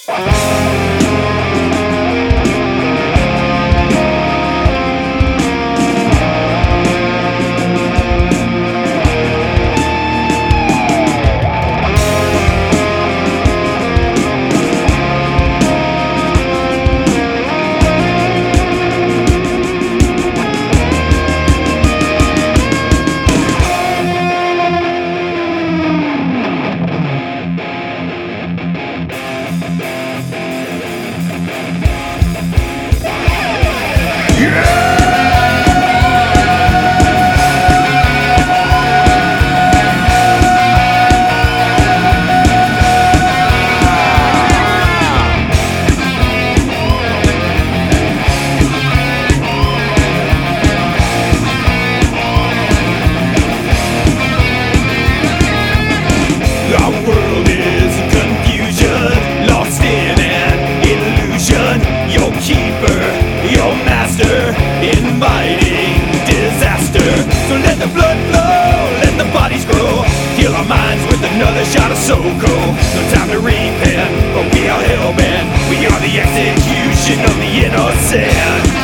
Our world is confusion, lost in an illusion. Your keeper, your master, inviting disaster. So let the blood flow, let the bodies grow. Heal our minds with another shot of Soko. No time to repent, but we are hellbent. We are the execution of the innocent.